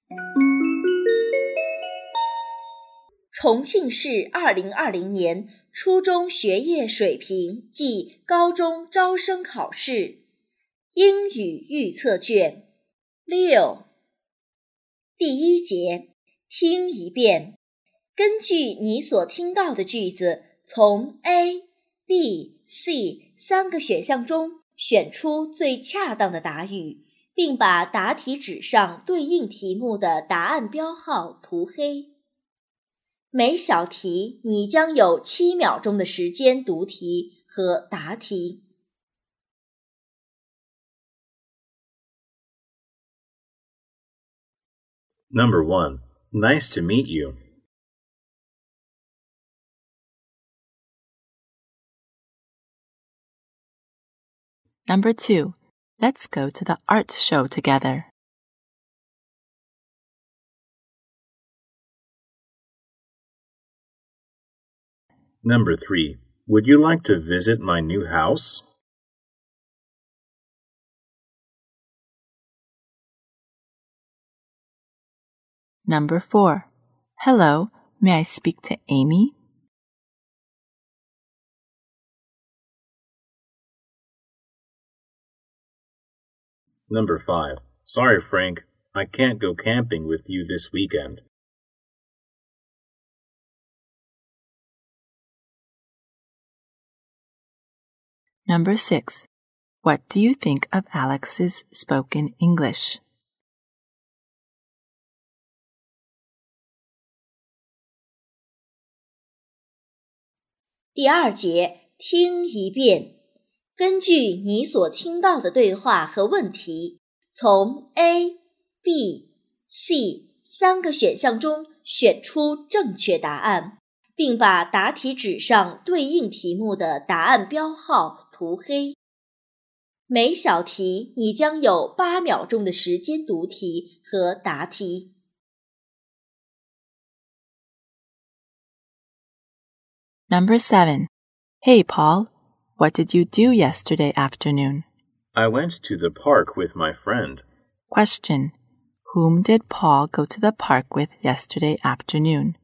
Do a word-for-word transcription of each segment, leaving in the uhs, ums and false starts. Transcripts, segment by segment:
重庆市二零二零年初中学业水平暨高中招生考试英语预测卷六第一节，听一遍，根据你所听到的句子，从 A、B、C 三个选项中选出最恰当的答语，并把答题纸上对应题目的答案标号涂黑。每小题你将有七秒钟的时间读题和答题。 Number one, nice to meet you. Number two, let's go to the art show together. Number three, would you like to visit my new house? Number four, hello, may I speak to Amy? Number five, sorry, Frank, I can't go camping with you this weekend. Number six, what do you think of Alex's spoken English? 第二节，听一遍，根据你所听到的对话和问题，从 A、B、C 三个选项中选出正确答案，并把答题纸上对应题目的答案标号涂黑。每小题你将有八秒钟的时间读题和答题。 Number seven, hey Paul, what did you do yesterday afternoon? I went to the park with my friend. Question, whom did Paul go to the park with yesterday afternoon?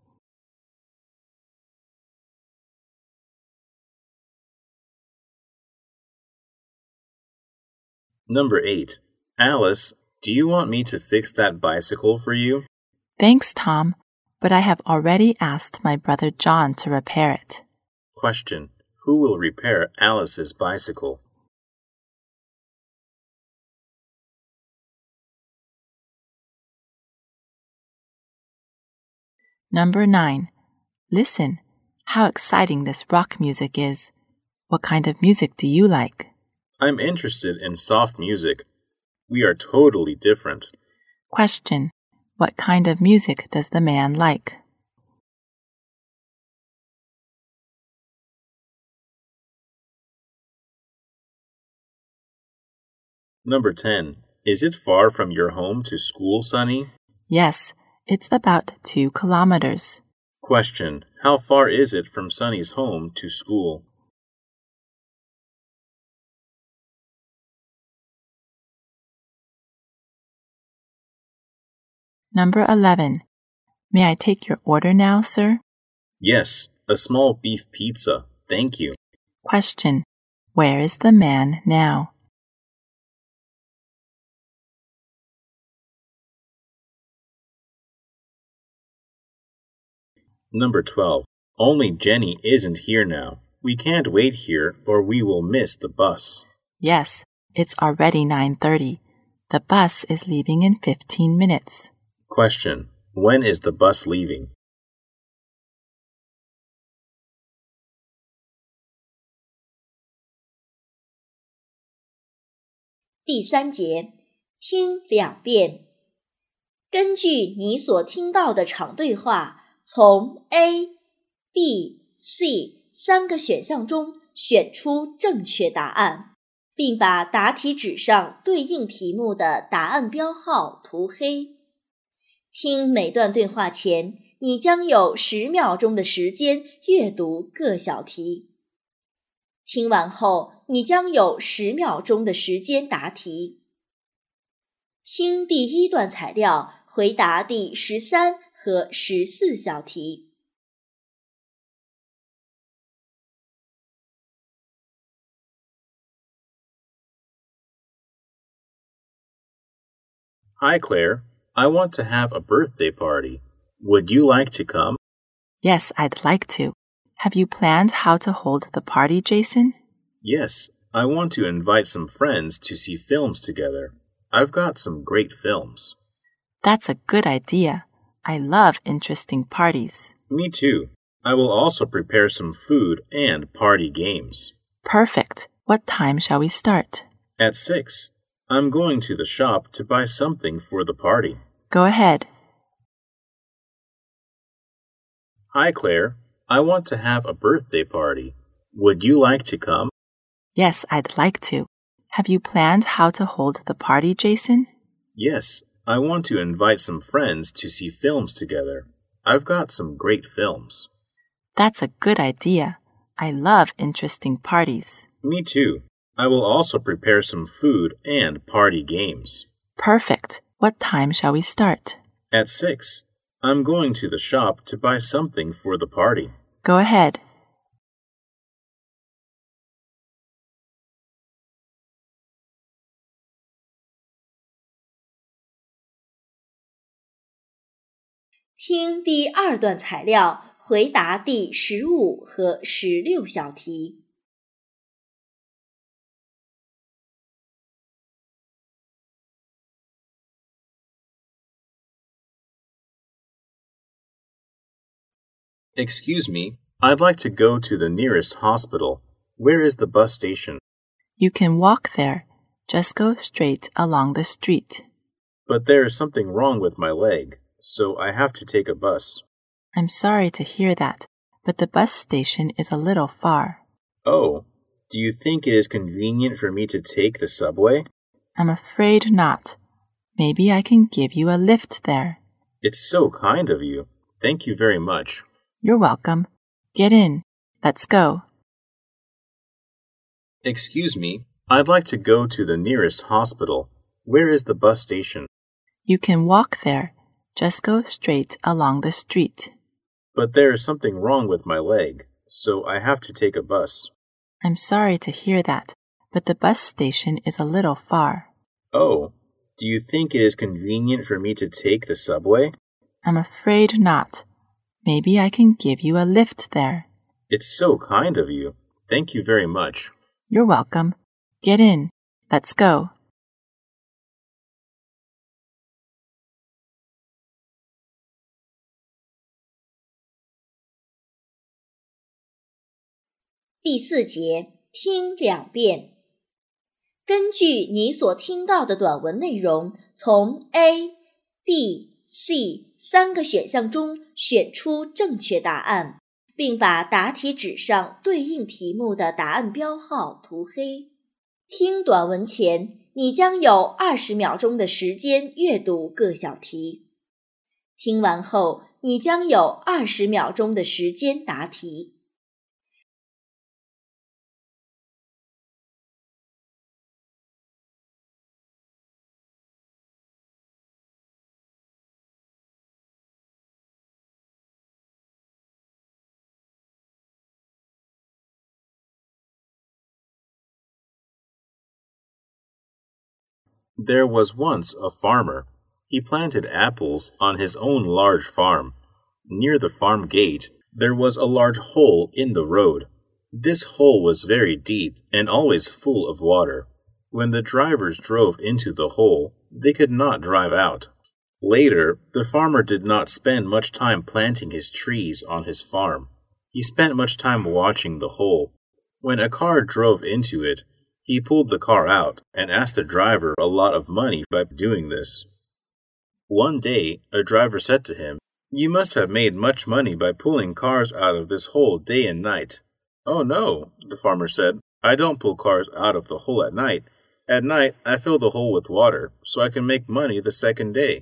Number eight, Alice, do you want me to fix that bicycle for you? Thanks, Tom, but I have already asked my brother John to repair it. Question, who will repair Alice's bicycle? Number nine, listen, how exciting this rock music is. What kind of music do you like? I'm interested in soft music. We are totally different. Question, what kind of music does the man like? Number ten, is it far from your home to school, Sonny? Yes, it's about two kilometers. Question, how far is it from Sonny's home to school? Number eleven, may I take your order now, sir? Yes, a small beef pizza, thank you. Question, where is the man now? Number twelve, only Jenny isn't here now. We can't wait here or we will miss the bus. Yes, it's already nine thirty. The bus is leaving in fifteen minutes. Question, when is the bus leaving? 《第三节，听两遍，根据你所听到的场对话，从 A、B、C 三个选项中选出正确答案，并把答题纸上对应题目的答案标号涂黑。听每段对话前，你将有十秒钟的时间阅读各小题。听完后，你将有十秒钟的时间答题。听第一段材料回答第十三和十四小题。 Hi, Claire. I want to have a birthday party. Would you like to come? Yes, I'd like to. Have you planned how to hold the party, Jason? Yes, I want to invite some friends to see films together. I've got some great films. That's a good idea. I love interesting parties. Me too. I will also prepare some food and party games. Perfect. What time shall we start? At six. I'm going to the shop to buy something for the party. Go ahead. Hi, Claire. I want to have a birthday party. Would you like to come? Yes, I'd like to. Have you planned how to hold the party, Jason? Yes, I want to invite some friends to see films together. I've got some great films. That's a good idea. I love interesting parties. Me too. I will also prepare some food and party games. Perfect. What time shall we start? At six. I'm going to the shop to buy something for the party. Go ahead. 听第二段材料，回答第十五和十六小题。 Excuse me, I'd like to go to the nearest hospital. Where is the bus station? You can walk there. Just go straight along the street. But there is something wrong with my leg, so I have to take a bus. I'm sorry to hear that, but the bus station is a little far. Oh, do you think it is convenient for me to take the subway? I'm afraid not. Maybe I can give you a lift there. It's so kind of you. Thank you very much. You're welcome. Get in. Let's go. Excuse me, I'd like to go to the nearest hospital. Where is the bus station? You can walk there. Just go straight along the street. But there is something wrong with my leg, so I have to take a bus. I'm sorry to hear that, but the bus station is a little far. Oh, do you think it is convenient for me to take the subway? I'm afraid not. Maybe I can give you a lift there. It's so kind of you. Thank you very much. You're welcome. Get in. Let's go. 第四节，听两遍。根据你所听到的短文内容，从 A、B、C 三个选项中选出正确答案，并把答题纸上对应题目的答案标号涂黑。听短文前，你将有二十秒钟的时间阅读各小题。听完后，你将有二十秒钟的时间答题。 There was once a farmer. He planted apples on his own large farm. Near the farm gate, there was a large hole in the road. This hole was very deep and always full of water. When the drivers drove into the hole, they could not drive out. Later, the farmer did not spend much time planting his trees on his farm. He spent much time watching the hole. When a car drove into it, he pulled the car out and asked the driver a lot of money by doing this. One day, a driver said to him, "You must have made much money by pulling cars out of this hole day and night." "Oh no," the farmer said, "I don't pull cars out of the hole at night. At night, I fill the hole with water, so I can make money the second day."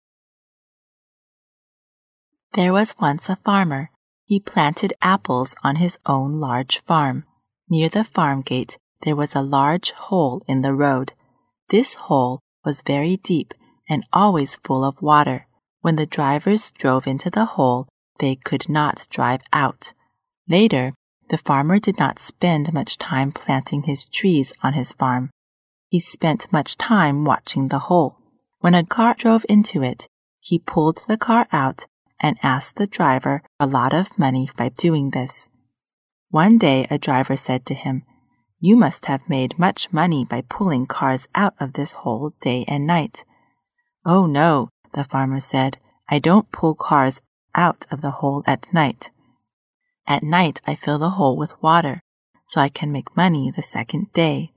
There was once a farmer. He planted apples on his own large farm. Near the farm gate, there was a large hole in the road. This hole was very deep and always full of water. When the drivers drove into the hole, they could not drive out. Later, the farmer did not spend much time planting his trees on his farm. He spent much time watching the hole. When a car drove into it, he pulled the car out and asked the driver a lot of money by doing this. One day a driver said to him, "You must have made much money by pulling cars out of this hole day and night." "Oh no," the farmer said, "I don't pull cars out of the hole at night. At night I fill the hole with water, so I can make money the second day."